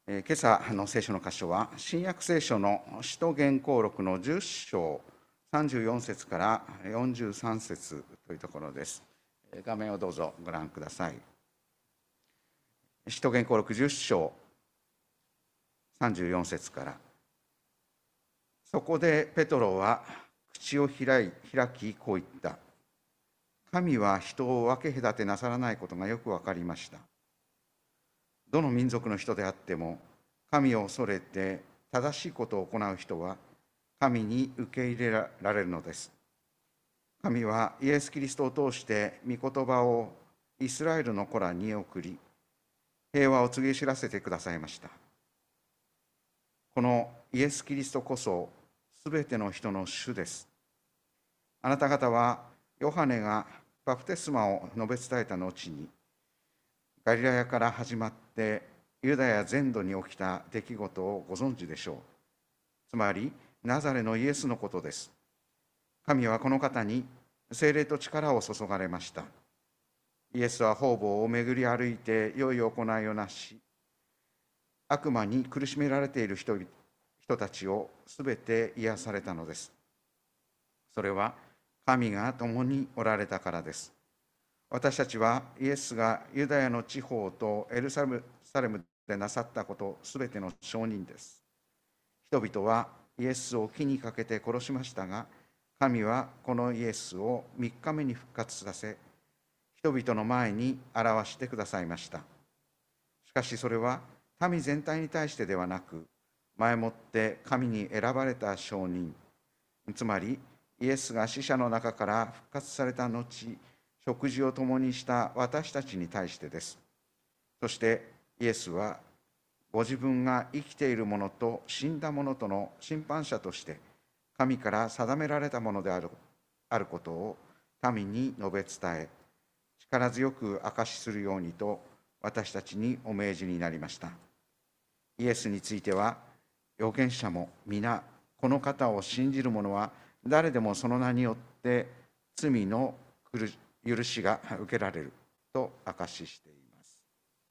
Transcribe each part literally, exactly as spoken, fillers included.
えー今朝の聖書の箇所は、新約聖書の使徒言行録のじゅっ章さんじゅうよん節からよんじゅうさん節というところです。えー画面をどうぞご覧ください。使徒言行録じゅっ章さんじゅうよん節から。そこでペトロは口を開い開きこう言った。神は人を分け隔てなさらないことがよくわかりました。どの民族の人であっても、神を恐れて正しいことを行う人は、神に受け入れられるのです。神はイエス・キリストを通して、御言葉をイスラエルの子らに送り、平和を告げ知らせてくださいました。このイエス・キリストこそ、すべての人の主です。あなた方は、ヨハネがバプテスマを述べ伝えた後に、ガリラヤから始まってユダヤ全土に起きた出来事をご存知でしょう。つまりナザレのイエスのことです。神はこの方に聖霊と力を注がれました。イエスは方々を巡り歩いて良い行いをなし、悪魔に苦しめられている人々人たちをすべて癒されたのです。それは神が共におられたからです。私たちはイエスがユダヤの地方とエルサレムでなさったことすべての証人です。人々はイエスを木にかけて殺しましたが、神はこのイエスをみっかめに復活させ、人々の前に表してくださいました。しかしそれは民全体に対してではなく、前もって神に選ばれた証人、つまりイエスが死者の中から復活された後、食事を共にした私たちに対してです。そしてイエスはご自分が生きている者と死んだ者との審判者として神から定められたものである、あることを民に述べ伝え、力強く証しするようにと私たちにお命じになりました。イエスについては預言者も皆この方を信じる者は誰でもその名によって罪の許しが受けられると証ししています。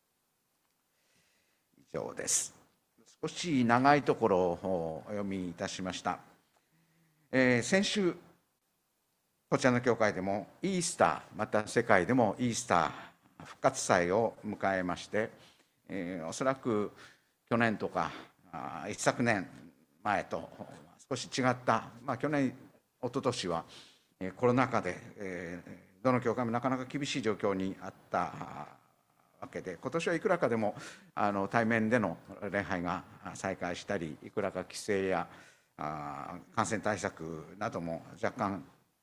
以上です。少し長いところをお読みいたしました。えー、先週こちらの教会でもイースター、また世界でもイースター復活祭を迎えまして、えー、おそらく去年とか一昨年前と少し違った、まあ、去年一昨年はコロナ禍で、えーどの教会もなかなか厳しい状況にあったわけで、今年はいくらかでもあの対面での礼拝が再開したり、いくらか規制やあ感染対策なども若干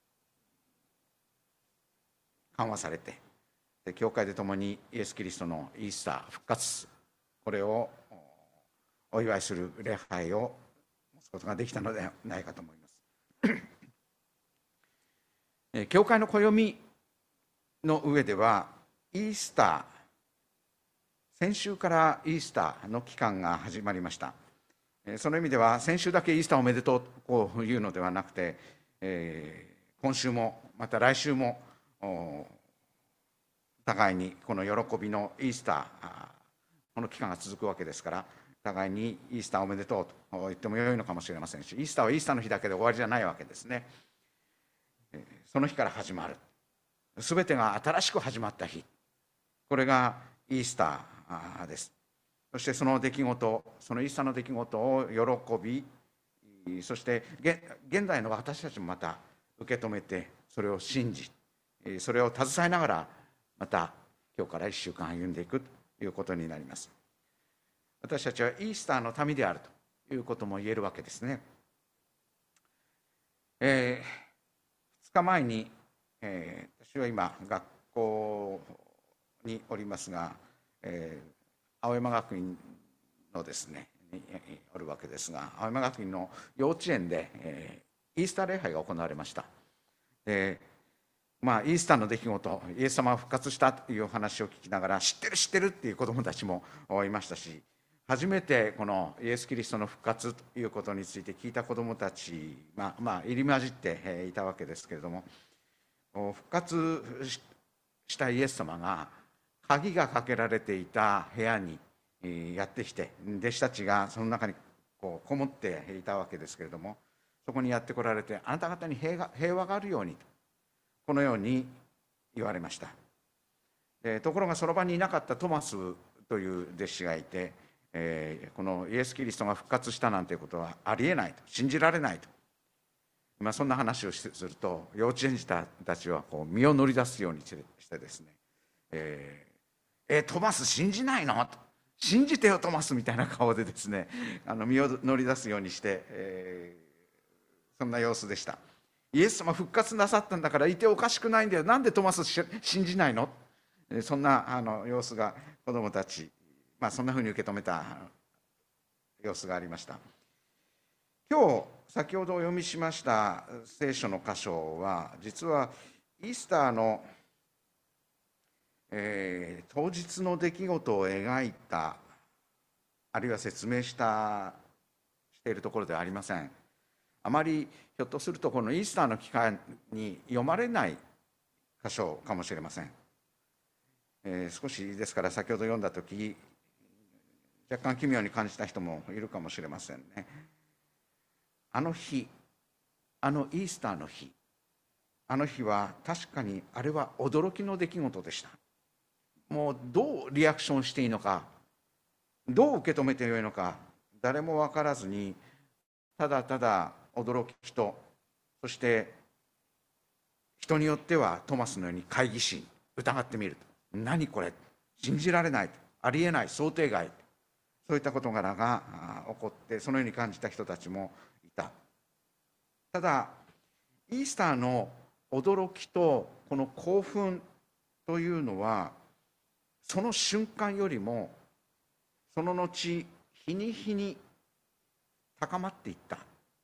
緩和されて、で教会で共にイエス・キリストのイースター復活、これをお祝いする礼拝を持つことができたのではないかと思います。教会の暦の上ではイースター、先週からイースターの期間が始まりました。その意味では先週だけイースターおめでとうこういうのではなくて、えー、今週もまた来週も互いにこの喜びのイースター、この期間が続くわけですから、互いにイースターおめでとうと言ってもよいのかもしれませんし、イースターはイースターの日だけで終わりじゃないわけですね。その日から始まる、すべてが新しく始まった日、これがイースターです。そしてその出来事、そのイースターの出来事を喜び、そして現代の私たちもまた受け止めて、それを信じ、それを携えながらまた今日からいっしゅうかん歩んでいくということになります。私たちはイースターの民であるということも言えるわけですね。えー、ふつかまえに、えー、私は今学校におりますが、えー、青山学院のですねにおるわけですが、青山学院の幼稚園で、えー、イースター礼拝が行われました。でまあ、イースターの出来事、イエス様が復活したという話を聞きながら、知ってる知ってるっていう子どもたちもいましたし、初めてこのイエス・キリストの復活ということについて聞いた子どもたち、まあ、まあ入り混じっていたわけですけれども、復活したイエス様が鍵がかけられていた部屋にやってきて、弟子たちがその中にこうこもっていたわけですけれども、そこにやってこられて、あなた方に平和平和があるようにと、このように言われました。でところがその場にいなかったトマスという弟子がいて、えー、このイエス・キリストが復活したなんていうことはありえないと、信じられないと、まあ、そんな話をすると、幼稚園児たちはこう身を乗り出すようにしてですね、えー、えトマス信じないのと、信じてよトマスみたいな顔でですね、あの身を乗り出すようにして、えー、そんな様子でした。イエス様復活なさったんだからいておかしくないんだよ、なんでトマス信じないの、そんなあの様子が子どもたち、まあ、そんなふうに受け止めた様子がありました。今日先ほどお読みしました聖書の箇所は、実はイースターの、えー、当日の出来事を描いた、あるいは説明したしているところではありません。あまりひょっとするとこのイースターの期間に読まれない箇所かもしれません。えー、少しですから先ほど読んだ時、若干奇妙に感じた人もいるかもしれませんね。あの日、あのイースターの日、あの日は確かにあれは驚きの出来事でした。もうどうリアクションしていいのか、どう受け止めてよいのか、誰も分からずに、ただただ驚きと、そして人によってはトマスのように懐疑心、疑ってみると、何これ、信じられない、ありえない、想定外、そういった事柄が起こって、そのように感じた人たちもいた。ただイースターの驚きとこの興奮というのは、その瞬間よりもその後日に日に高まっていった。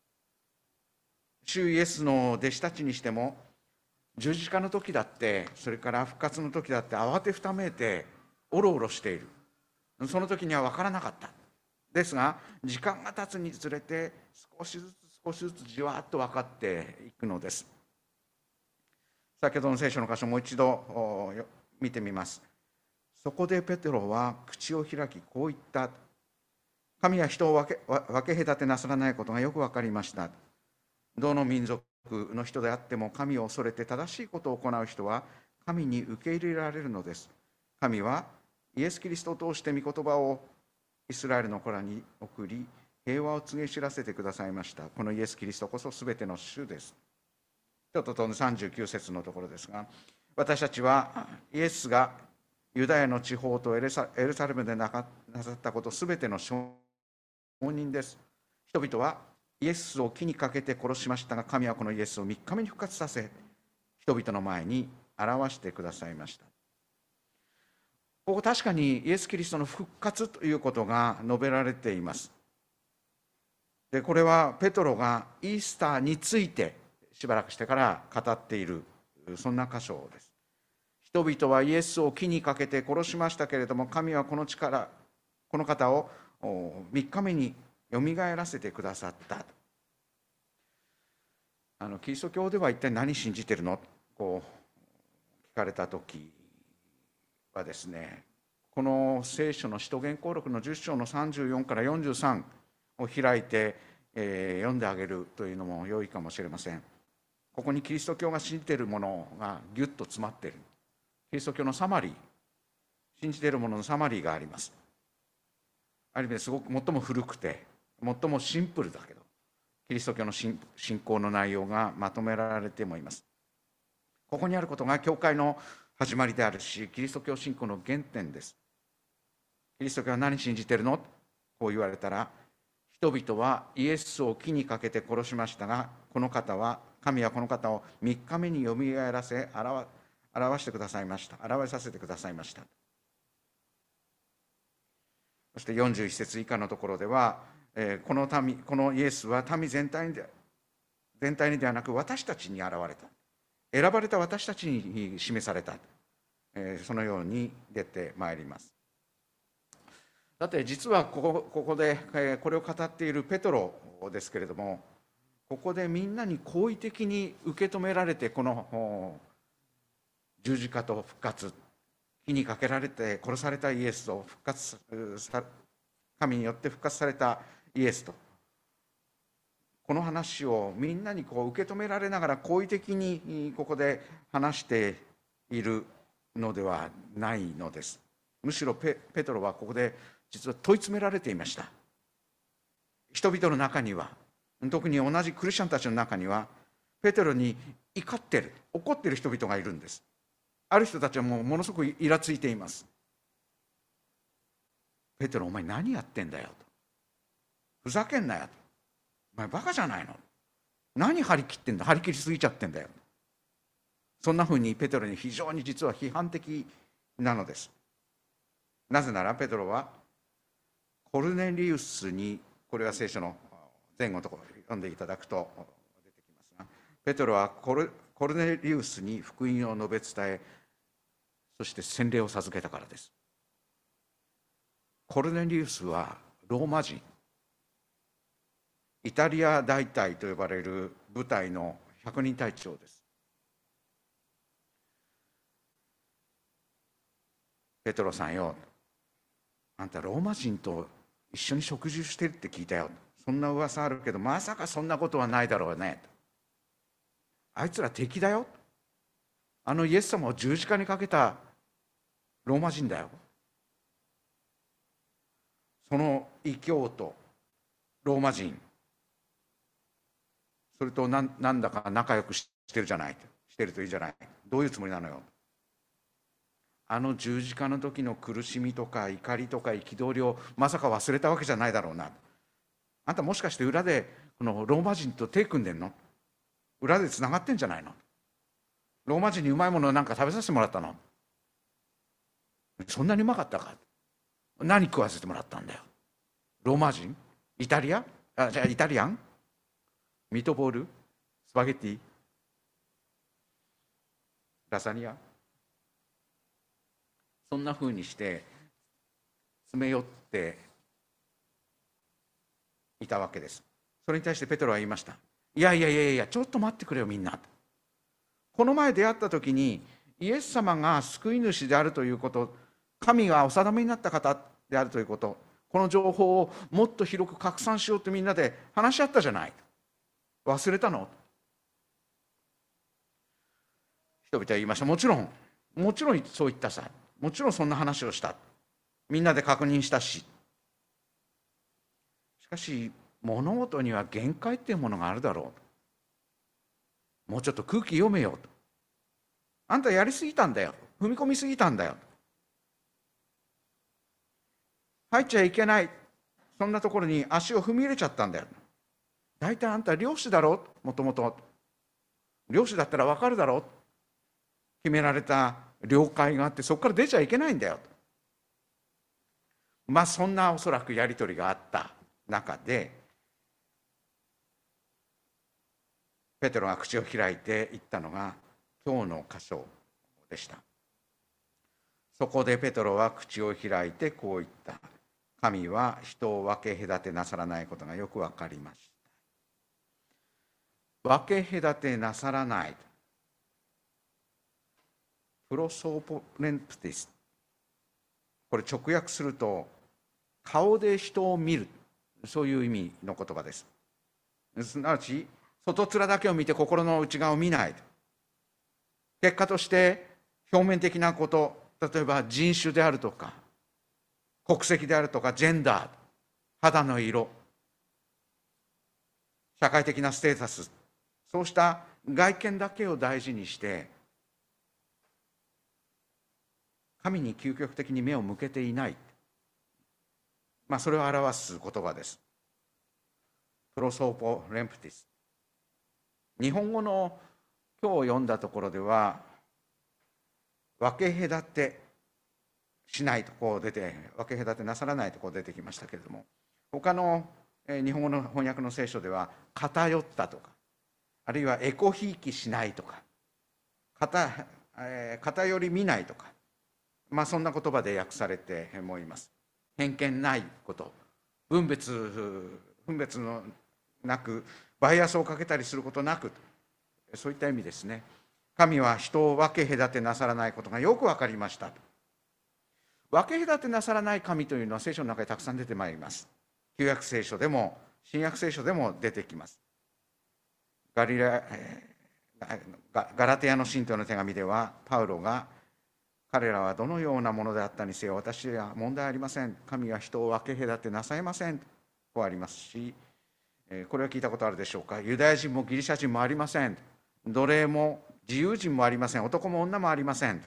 主イエスの弟子たちにしても、十字架の時だって、それから復活の時だって慌てふためいておろおろしている。その時には分からなかった。ですが時間が経つにつれて少しずつ少しずつじわっと分かっていくのです。先ほどの聖書の箇所をもう一度見てみます。そこでペテロは口を開きこう言った。神は人を分け分け隔てなさらないことがよく分かりました。どの民族の人であっても神を恐れて正しいことを行う人は神に受け入れられるのです。神はイエス・キリストを通して御言葉をイスラエルの子らに送り、平和を告げ知らせてくださいました。このイエス・キリストこそすべての主です。ちょっと飛んでさんじゅうきゅう節のところですが、私たちはイエスがユダヤの地方とエルサレムでなさったことすべての証人です。人々はイエスを木にかけて殺しましたが、神はこのイエスをみっかめに復活させ、人々の前に表してくださいました。ここ確かにイエス・キリストの復活ということが述べられています。でこれはペトロがイースターについてしばらくしてから語っている、そんな箇所です。人々はイエスを木にかけて殺しましたけれども、神はこの力この方をみっかめによみがえらせてくださった。あのキリスト教では一体何信じてるの、こう聞かれた時はですね、この聖書の使徒言行録のじゅっ章のさんじゅうよんからよんじゅうさんを開いて、えー、読んであげるというのも良いかもしれません。ここにキリスト教が信じているものがぎゅっと詰まっている。キリスト教のサマリー、信じているもののサマリーがあります。ある意味ですごく最も古くて最もシンプルだけど、キリスト教の信仰の内容がまとめられてもいます。ここにあることが教会の始まりであるし、キリスト教信仰の原点です。キリスト教は何信じてるの、こう言われたら、人々はイエスを木にかけて殺しましたが、この方は神はこの方をみっかめによみがえらせ表表してくださいました表させてくださいました。そしてよんじゅういち節以下のところでは、えー、この民このイエスは民全体にで全体にではなく私たちに現れた、選ばれた私たちに示された、えー、そのように出てまいります。だって実はここ、ここで、えー、これを語っているペトロですけれども、ここでみんなに好意的に受け止められて、この十字架と復活、 火にかけられて殺されたイエスと復活さ神によって復活されたイエスと、この話をみんなにこう受け止められながら好意的にここで話しているのではないのです。むしろ ペ, ペトロはここで実は問い詰められていました。人々の中には、特に同じクリスチャンたちの中には、ペテロに怒ってる怒ってる人々がいるんです。ある人たちはもうものすごくイラついています。ペテロ、お前何やってんだよと、ふざけんなよと、お前バカじゃないの、何張り切ってんだ、張り切りすぎちゃってんだよ、そんなふうにペテロに非常に実は批判的なのです。なぜならペテロはコルネリウスに、これは聖書の前後のところ読んでいただくと出てきますが、ペテロはコル、コルネリウスに福音を述べ伝え、そして洗礼を授けたからです。コルネリウスはローマ人、イタリア大隊と呼ばれる部隊の百人隊長です。ペテロさんよ、あんたローマ人と一緒に食事してるって聞いたよ、そんな噂あるけどまさかそんなことはないだろうね、あいつら敵だよ、あのイエス様を十字架にかけたローマ人だよ、その異教とローマ人、それと何なんだか仲良くしてるじゃない、してるといいじゃない、どういうつもりなのよ、あの十字架の時の苦しみとか怒りとか憤りをまさか忘れたわけじゃないだろうな、あんたもしかして裏でこのローマ人と手組んでんの、裏でつながってんじゃないの、ローマ人にうまいものなんか食べさせてもらったの、そんなにうまかったか、何食わせてもらったんだよ、ローマ人、イタリア、あ、じゃあイタリアン、ミートボール、スパゲッティ、ラザニア、そんなふうにして詰め寄っていたわけです。それに対してペテロは言いました。いやいやいやいや、ちょっと待ってくれよみんな。この前出会った時にイエス様が救い主であるということ、神がお定めになった方であるということ、この情報をもっと広く拡散しようとみんなで話し合ったじゃない。忘れたの？人々は言いました。もちろん、もちろんそう言ったさ。もちろんそんな話をした。みんなで確認したし。しかし、物事には限界っていうものがあるだろう。もうちょっと空気読めよと。あんたやりすぎたんだよ。踏み込みすぎたんだよ。入っちゃいけない。そんなところに足を踏み入れちゃったんだよ。大体あんた漁師だろ、もともと。漁師だったら分かるだろ。決められた領海があって、そこから出ちゃいけないんだよ。まあそんなおそらくやり取りがあった中で、ペテロが口を開いて言ったのが今日の箇所でした。そこでペテロは口を開いてこう言った。神は人を分け隔てなさらないことがよく分かりました。分け隔てなさらない。プロソーポレンプティス。これ直訳すると顔で人を見る、そういう意味の言葉です。すなわち外面だけを見て心の内側を見ない。結果として表面的なこと、例えば人種であるとか国籍であるとかジェンダー、肌の色、社会的なステータス、そうした外見だけを大事にして神に究極的に目を向けていない、まあ、それを表す言葉です。プロソーポレンプティス。日本語の今日読んだところでは分け隔てしないとこう出て、分け隔てなさらないとこう出てきましたけれども、他の日本語の翻訳の聖書では偏ったとか、あるいはエコひいきしないとか、偏、えー、偏り見ないとか、まあそんな言葉で訳されてもいます。偏見ないこと、分別分別のなくバイアスをかけたりすることなく、そういった意味ですね。神は人を分け隔てなさらないことがよく分かりました。 分け隔てなさらない神というのは聖書の中にたくさん出てまいります。旧約聖書でも新約聖書でも出てきます。ガリラガラテヤの信徒の手紙ではパウロが、彼らはどのようなものであったにせよ私は問題ありません、神は人を分け隔てなさいませんとありますし、これは聞いたことあるでしょうか。ユダヤ人もギリシャ人もありません、奴隷も自由人もありません、男も女もありません、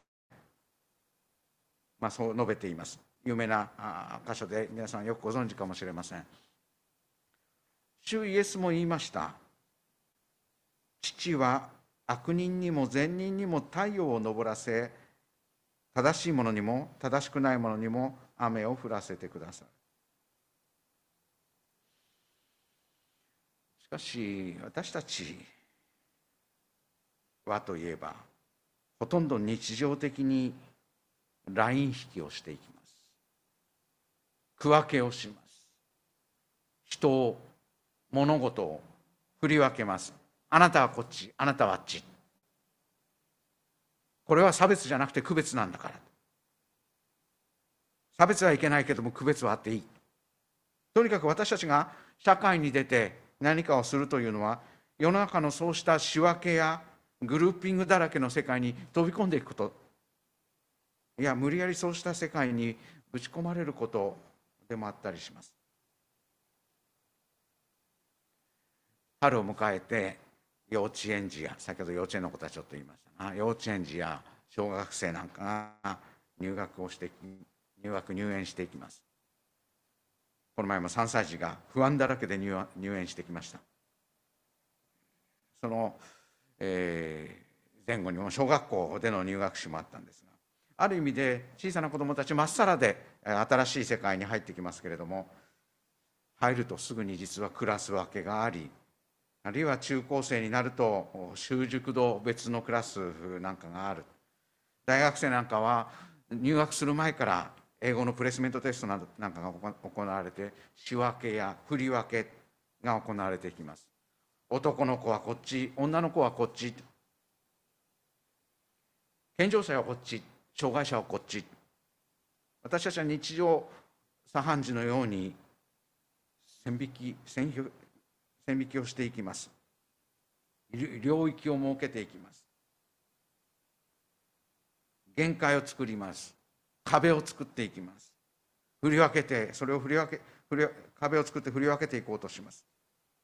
まあ、そう述べています。有名な箇所で皆さんよくご存知かもしれません。主イエスも言いました。父は悪人にも善人にも太陽を昇らせ、正しいものにも正しくないものにも雨を降らせてください。しかし私たちはといえば、ほとんど日常的にライン引きをしていきます。区分けをします。人を、物事を振り分けます。あなたはこっち、あなたはあっち。これは差別じゃなくて区別なんだから。差別はいけないけども区別はあっていい。とにかく私たちが社会に出て何かをするというのは、世の中のそうした仕分けやグルーピングだらけの世界に飛び込んでいくこと、いや無理やりそうした世界にぶち込まれることでもあったりします。春を迎えて幼稚園児や、先ほど幼稚園の子たちちょっと言いましたが、幼稚園児や小学生なんかが入学をして入学入園していきます。この前もさんさい児が不安だらけで入園してきました。その、えー、前後にも小学校での入学式もあったんですが、ある意味で小さな子どもたちまっさらで新しい世界に入ってきますけれども、入るとすぐに実はクラス分けがあり、あるいは中高生になると習熟度別のクラスなんかがある。大学生なんかは入学する前から英語のプレイスメントテストなんかが行われて、仕分けや振り分けが行われていきます。男の子はこっち、女の子はこっち、健常者はこっち、障害者はこっち。私たちは日常茶飯事のように線引き線引線引きをしていきます。領域を設けていきます。限界を作ります。壁を作っていきます。振り分けて、それを振り分け振り壁を作って振り分けていこうとします。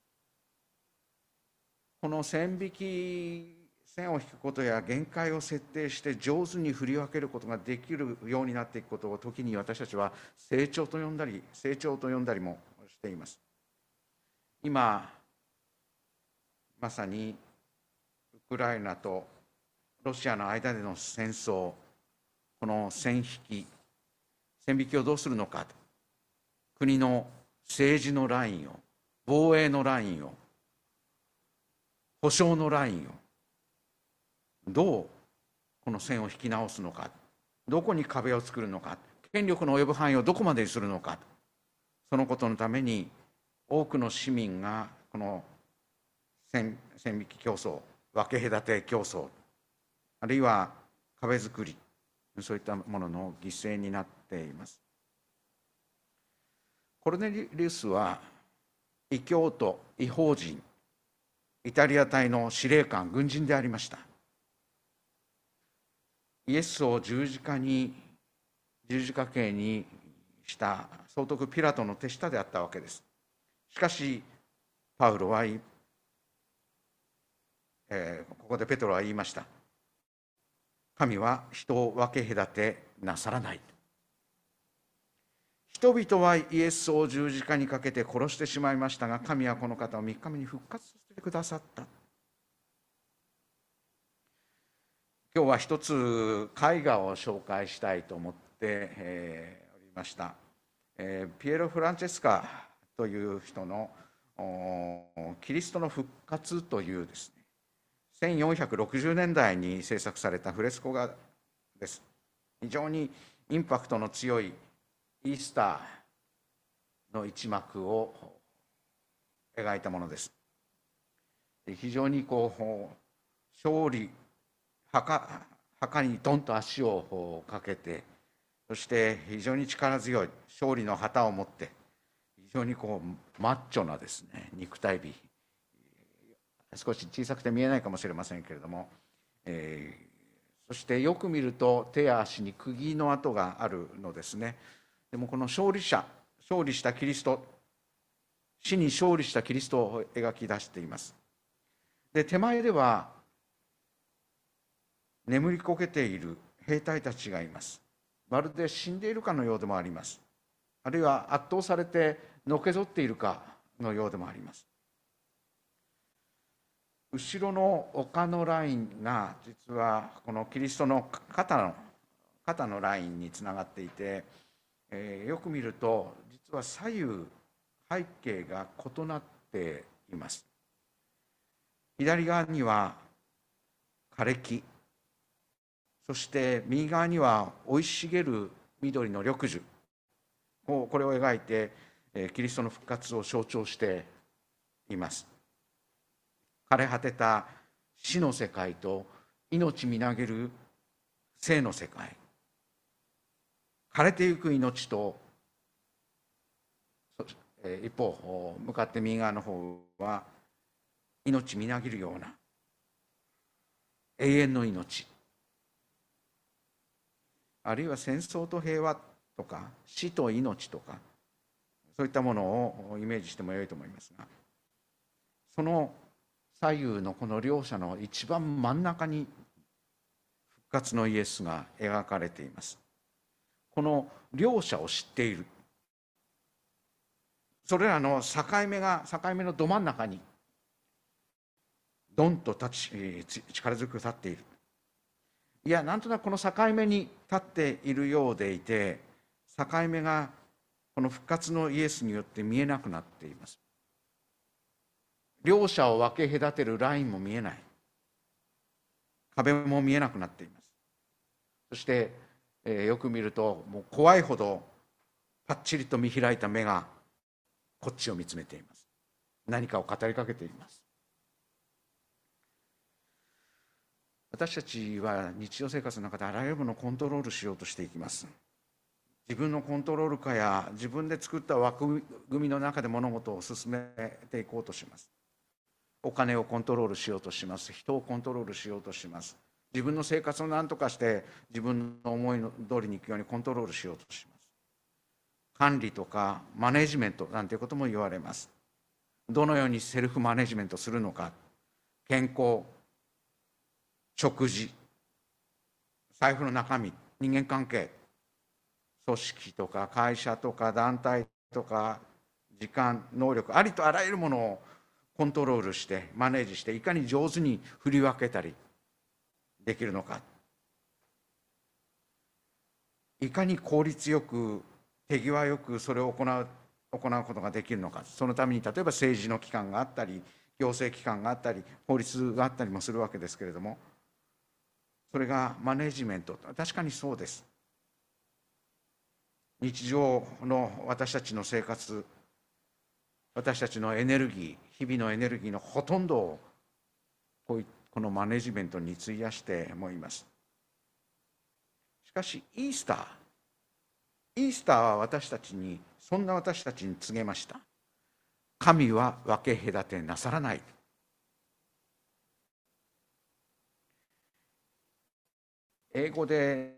この線引き線を引くことや限界を設定して上手に振り分けることができるようになっていくことを、時に私たちは成長と呼んだり成長と呼んだりもしています。今まさにウクライナとロシアの間での戦争、この線引き線引きをどうするのか、国の政治のラインを、防衛のラインを、保障のラインをどうこの線を引き直すのか、どこに壁を作るのか、権力の及ぶ範囲をどこまでにするのか、そのことのために多くの市民がこの線引き競争、分け隔て競争、あるいは壁作り、そういったものの犠牲になっています。コルネリウスは異教徒、異邦人、イタリア隊の司令官、軍人でありました。イエスを十字架に十字架刑にした総督ピラトの手下であったわけです。しかしパウロは、えー、ここでペトロは言いました。神は人を分け隔てなさらない。人々はイエスを十字架にかけて殺してしまいましたが、神はこの方をみっかめに復活させてくださった。今日は一つ絵画を紹介したいと思って、えー、おりました、えー、ピエロ・フランチェスカという人のキリストの復活というですね、せんよんひゃくろくじゅうねんだいに制作されたフレスコ画です。非常にインパクトの強いイースターの一幕を描いたものです。非常にこう勝利墓、墓にドンと足をかけてそして非常に力強い勝利の旗を持って、非常にこうマッチョなですね肉体美、少し小さくて見えないかもしれませんけれども、えーそしてよく見ると手や足に釘の跡があるのですね。でもこの勝利者、勝利したキリスト、死に勝利したキリストを描き出しています。で、手前では眠りこけている兵隊たちがいます。まるで死んでいるかのようでもあります。あるいは圧倒されてのけぞっているかのようでもあります。後ろの丘のラインが実はこのキリストの肩の肩のラインにつながっていて、えー、よく見ると実は左右背景が異なっています。左側には枯れ木、そして右側には生い茂る緑の緑樹、これを描いてキリストの復活を象徴しています。枯れ果てた死の世界と命みなげる生の世界、枯れてゆく命と一方向かって右側の方は命みなぎるような永遠の命、あるいは戦争と平和とか死と命とか、そういったものをイメージしてもよいと思いますが、その左右のこの両者の一番真ん中に復活のイエスが描かれています。この両者を知っている、それらの境目が境目のど真ん中にドンと立ち力強く立っている。いや、なんとなくこの境目に立っているようでいて、境目がこの復活のイエスによって見えなくなっています。両者を分け隔てるラインも見えない、壁も見えなくなっています。そして、えー、よく見るともう怖いほどパッチリと見開いた目がこっちを見つめています。何かを語りかけています。私たちは日常生活の中であらゆるものをコントロールしようとしていきます。自分のコントロール下や自分で作った枠組みの中で物事を進めていこうとします。お金をコントロールしようとします。人をコントロールしようとします。自分の生活を何とかして自分の思い通りにいくようにコントロールしようとします。管理とかマネジメントなんていうことも言われます。どのようにセルフマネジメントするのか、健康、食事、財布の中身、人間関係、組織とか会社とか団体とか時間、能力、ありとあらゆるものをコントロールしてマネージして、いかに上手に振り分けたりできるのか、いかに効率よく手際よくそれを行う行うことができるのか。そのために例えば政治の機関があったり、行政機関があったり、法律があったりもするわけですけれども、それがマネジメント、確かにそうです。日常の私たちの生活、私たちのエネルギー、日々のエネルギーのほとんどをこういこのマネジメントに費やしてもいます。しかしイースターイースターは私たちに、そんな私たちに告げました。神は分け隔てなさらない。英語で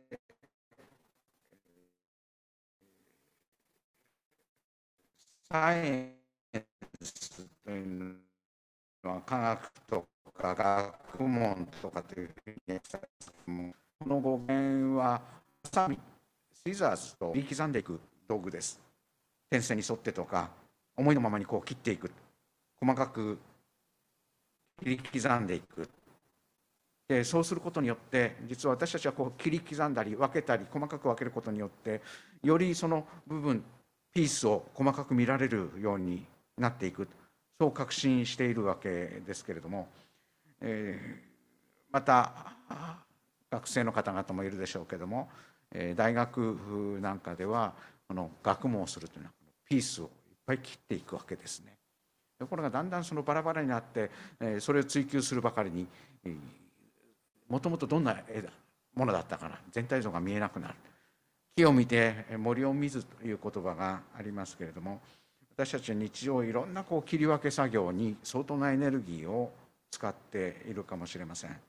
サイエンスというのは科学とか学問とかというふうに言ってたんですけども、この語源はハサミ、シザーズと切り刻んでいく道具です。点線に沿ってとか思いのままにこう切っていく、細かく切り刻んでいく。でそうすることによって実は私たちはこう切り刻んだり分けたり細かく分けることによってよりその部分ピースを細かく見られるようになっていく、そう確信しているわけですけれども、えー、また学生の方々もいるでしょうけれども、えー、大学なんかではこの学問をするというのはピースをいっぱい切っていくわけですね。ところがだんだんそのバラバラになって、えー、それを追求するばかりに、もともとどんなものだったかな、全体像が見えなくなる。 木を見て森を見ずという言葉がありますけれども、私たちは日常いろんなこう切り分け作業に相当なエネルギーを使っているかもしれません。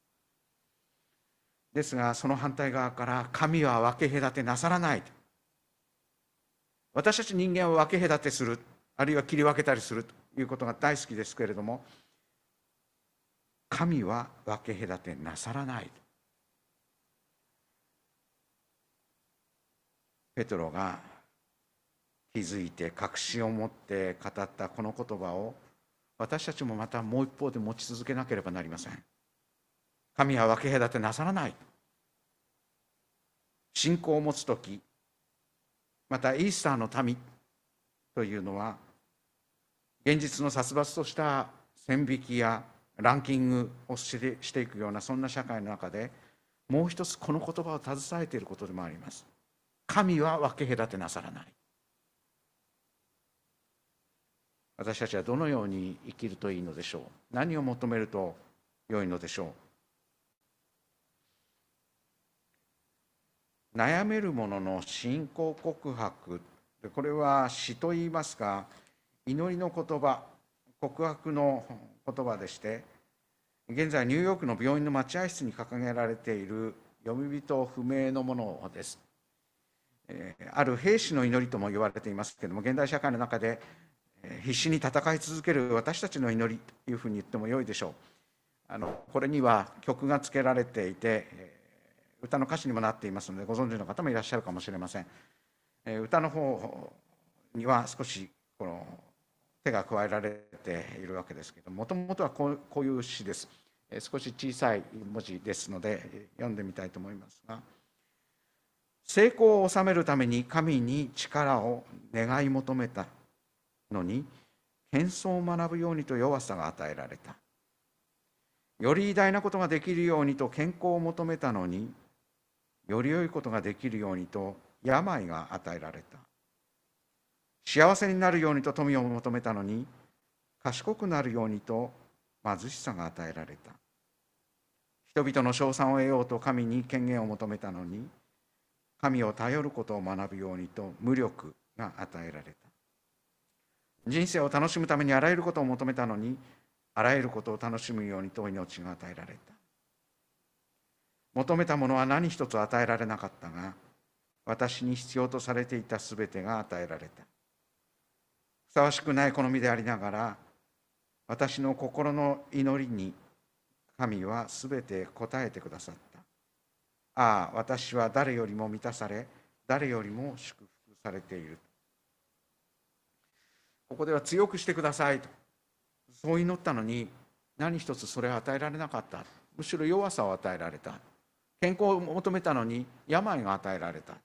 ですがその反対側から神は分け隔てなさらない。私たち人間は分け隔てする、あるいは切り分けたりするということが大好きですけれども、神は分け隔てなさらない。ペトロが気づいて確信を持って語ったこの言葉を、私たちもまたもう一方で持ち続けなければなりません。神は分け隔てなさらない。信仰を持つとき、またイースターの民というのは、現実の殺伐とした線引きやランキングをしてしていくようなそんな社会の中で、もう一つこの言葉を携えていることでもあります。神は分け隔てなさらない。私たちはどのように生きるといいのでしょう。何を求めると良いのでしょう。悩める者の信仰告白、これは詩といいますか、祈りの言葉、告白の言葉でして、現在ニューヨークの病院の待合室に掲げられている読み人不明のものです。ある兵士の祈りとも言われていますけれども、現代社会の中で必死に戦い続ける私たちの祈りというふうに言っても良いでしょう。あのこれには曲がつけられていて、歌の歌詞にもなっていますのでご存知の方もいらっしゃるかもしれません。歌の方には少しこの手が加えられているわけですけれども、もともとはこう、こういう詩です。少し小さい文字ですので読んでみたいと思いますが、成功を収めるために神に力を願い求めたのに、謙遜を学ぶようにと弱さが与えられた。より偉大なことができるようにと健康を求めたのに、より良いことができるようにと病が与えられた。幸せになるようにと富を求めたのに、賢くなるようにと貧しさが与えられた。人々の称賛を得ようと神に権限を求めたのに、神を頼ることを学ぶようにと無力が与えられた。人生を楽しむためにあらゆることを求めたのに、あらゆることを楽しむようにと命が与えられた。求めたものは何一つ与えられなかったが、私に必要とされていたすべてが与えられた。ふさわしくない好みでありながら、私の心の祈りに神はすべて応えてくださった。ああ、私は誰よりも満たされ、誰よりも祝福されている。ここでは強くしてくださいと、そう祈ったのに何一つそれは与えられなかった。むしろ弱さを与えられた。健康を求めたのに病が与えられた。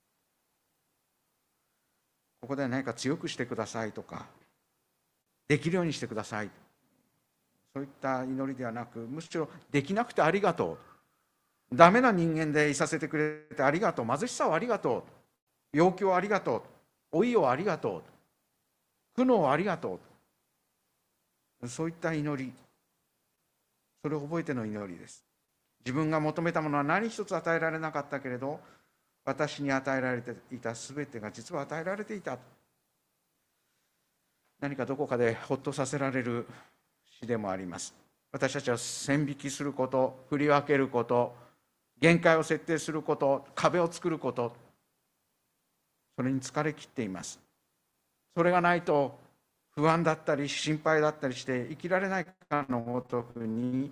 ここでは何か強くしてくださいとか、できるようにしてください、そういった祈りではなく、むしろできなくてありがとう、ダメな人間でいさせてくれてありがとう、貧しさをありがとう、病気をありがとう、老いをありがとう、苦悩をありがとう、そういった祈り、それを覚えての祈りです。自分が求めたものは何一つ与えられなかったけれど、私に与えられていたすべてが実は与えられていた。何かどこかでほっとさせられる詩でもあります。私たちは線引きすること、振り分けること、限界を設定すること、壁を作ること、それに疲れ切っています。それがないと不安だったり心配だったりして生きられないかのごとくに、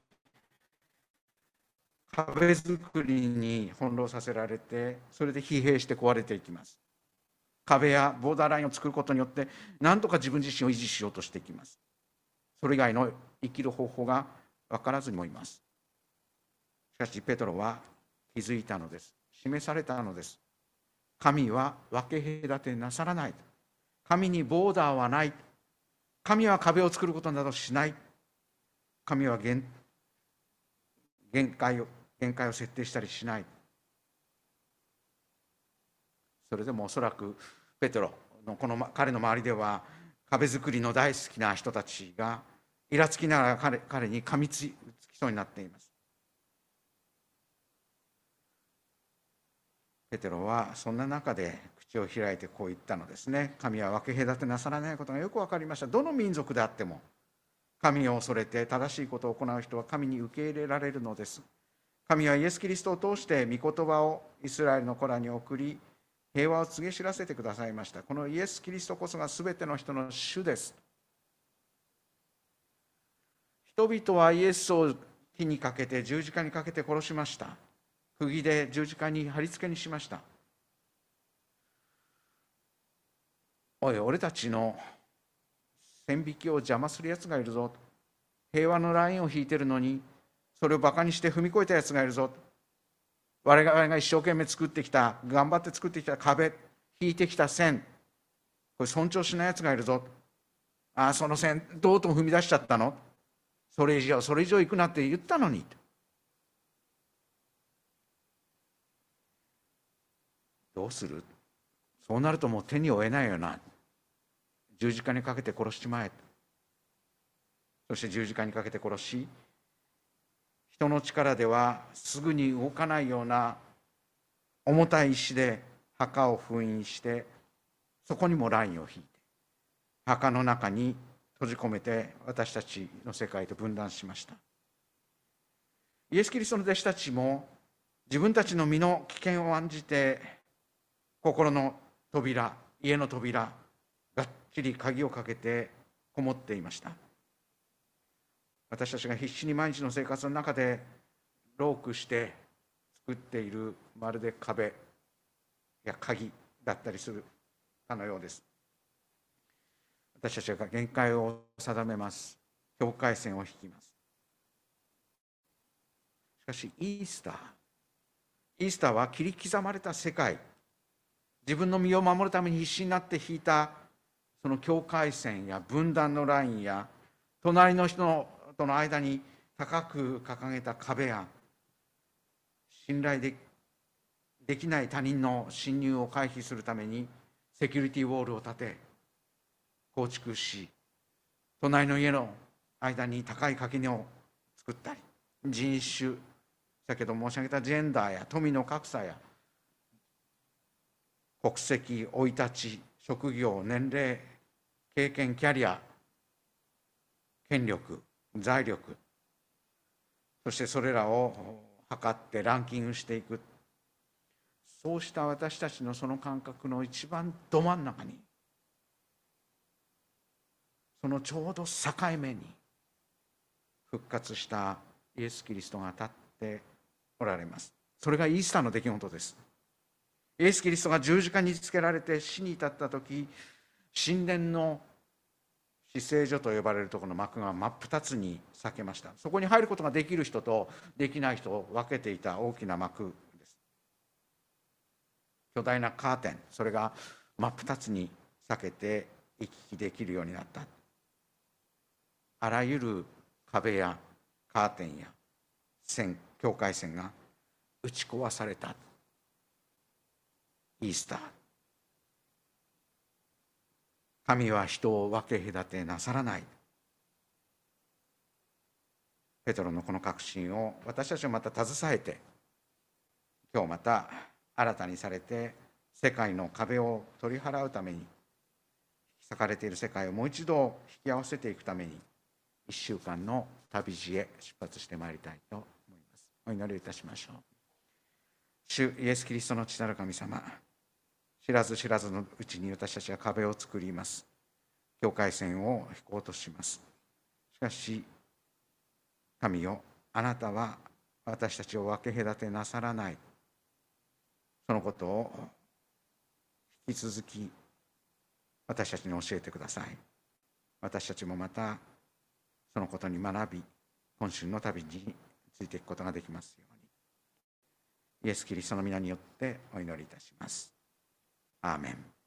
壁作りに翻弄させられて、それで疲弊して壊れていきます。壁やボーダーラインを作ることによって何とか自分自身を維持しようとしていきます。それ以外の生きる方法が分からずにもいます。しかしペトロは気づいたのです。示されたのです。神は分け隔てなさらない。神にボーダーはない。神は壁を作ることなどしない。神は 限, 限界を限界を設定したりしない。それでもおそらくペテロのこの彼の周りでは壁作りの大好きな人たちがイラつきながら 彼, 彼に噛みつきそうになっています。 ペテロはそんな中で口を開いてこう言ったのですね。神は分け隔てなさらないことがよく分かりました。どの民族であっても神を恐れて正しいことを行う人は神に受け入れられるのです。神はイエス・キリストを通して御言葉をイスラエルの子らに送り、平和を告げ知らせてくださいました。このイエス・キリストこそがすべての人の主です。人々はイエスを火にかけて十字架にかけて殺しました。釘で十字架に貼り付けにしました。おい、俺たちの線引きを邪魔するやつがいるぞ。平和のラインを引いてるのに、それをバカにして踏み越えたやつがいるぞ。我々が一生懸命作ってきた、頑張って作ってきた壁、引いてきた線、これ尊重しないやつがいるぞ。ああ、その線、どうとも踏み出しちゃったの。それ以上、それ以上行くなって言ったのに。どうする？そうなるともう手に負えないよな。十字架にかけて殺しちまえ。そして十字架にかけて殺し、人の力ではすぐに動かないような重たい石で墓を封印して、そこにもラインを引いて、墓の中に閉じ込めて私たちの世界と分断しました。イエス・キリストの弟子たちも自分たちの身の危険を案じて、心の扉、家の扉、がっちり鍵をかけてこもっていました。私たちが必死に毎日の生活の中でロークして作っているまるで壁や鍵だったりするかのようです。私たちが限界を定めます。境界線を引きます。しかしイースター、イースターは切り刻まれた世界、自分の身を守るために必死になって引いたその境界線や分断のラインや、隣の人との間に高く掲げた壁や、信頼でできない他人の侵入を回避するためにセキュリティウォールを建て構築し、隣の家の間に高い垣根を作ったり、人種、先ほど申し上げたジェンダーや富の格差や国籍、生い立ち、職業、年齢、経験、キャリア、権力、財力、そしてそれらを測ってランキングしていく、そうした私たちのその感覚の一番ど真ん中に、そのちょうど境目に復活したイエス・キリストが立っておられます。それがイースターの出来事です。イエス・キリストが十字架につけられて死に至った時、神殿の至聖所と呼ばれるところの幕が真っ二つに裂けました。そこに入ることができる人とできない人を分けていた大きな幕です。巨大なカーテン、それが真っ二つに裂けて行き来できるようになった。あらゆる壁やカーテンや線、境界線が打ち壊されたイースター。神は人を分け隔てなさらない。ペテロのこの確信を私たちはまた携えて、今日また新たにされて世界の壁を取り払うために、引き裂かれている世界をもう一度引き合わせていくために、一週間の旅路へ出発してまいりたいと思います。お祈りいたしましょう。主イエス・キリストの父なる神様、知らず知らずのうちに私たちは壁を作ります。境界線を引こうとします。しかし神よ、あなたは私たちを分け隔てなさらない。そのことを引き続き私たちに教えてください。私たちもまたそのことに学び、今週の旅についていくことができますように、イエス・キリストの皆によってお祈りいたします。アーメン。